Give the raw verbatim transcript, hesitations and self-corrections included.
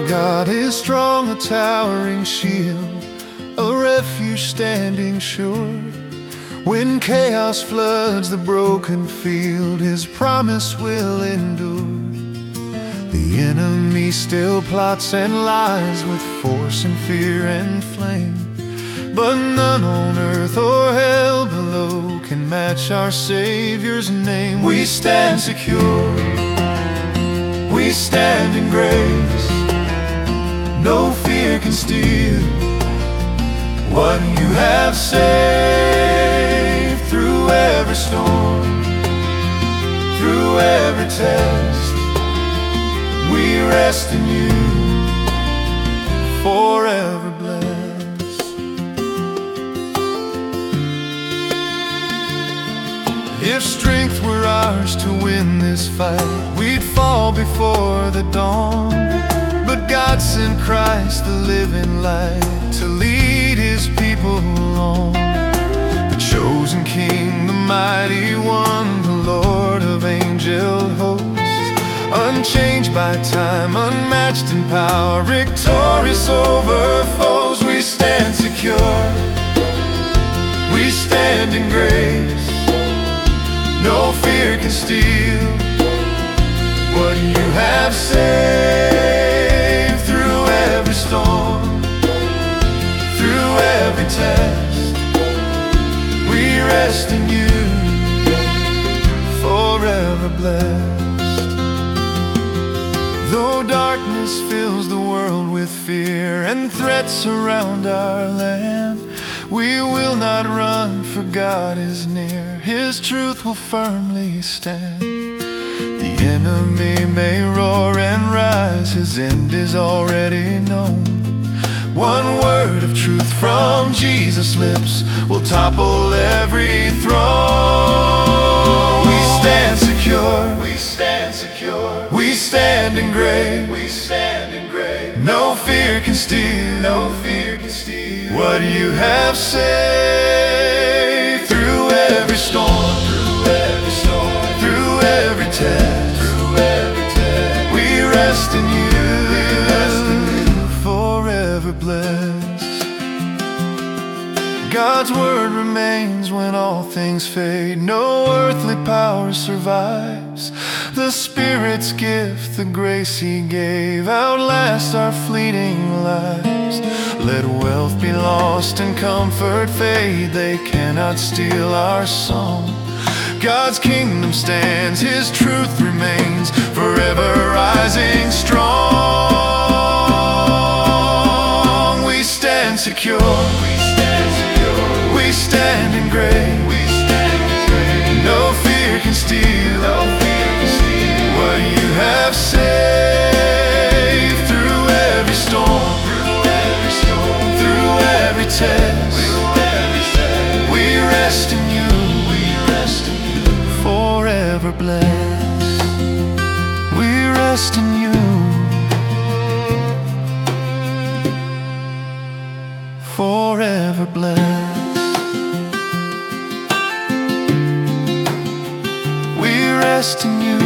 God is strong, a towering shield, a refuge standing sure. When chaos floods the broken field, His promise will endure. The enemy still plots and lies with force and fear and flame, but none on earth or hell below can match our Savior's name. We stand secure, we stand in grace. No fear can steal what you have saved. Through every storm, through every test, we rest in you, forever blessed. If strength were ours to win this fight, we'd fall before the dawn. But God sent Christ, the living light, to lead His people on. The chosen King, the mighty one, the Lord of angel hosts, unchanged by time, unmatched in power, victorious over foes. We stand secure, we stand in grace. No fear can steal what you have saved. Through every storm, through every test, we rest in you, forever blessed. Though darkness fills the world with fear and threats surround our land, we will not run, for God is near. His truth will firmly stand. The enemy may roar and rise, his end is already known. One word of truth from Jesus' lips will topple every throne. We stand secure, we stand secure, we stand in grace, we stand in grace. No fear can steal, no fear can steal what you have saved. Through every storm, through every storm, through every test, through every test, we rest in you, we rest in you, forever blessed. God's word remains when all things fade. No earthly power survives. The Spirit's gift, the grace He gave, outlasts our fleeting lives. Let wealth be lost and comfort fade, they cannot steal our song. God's kingdom stands, His truth remains, forever rising strong. We stand secure, we stand secure, we stand in grace, we stand in grace. No fear can steal, no fear can steal what you have saved. Through every storm, through every storm, through every test, through every test, we rest in you, we rest in you, forever blessed. We rest in you, forever blessed. We rest in you,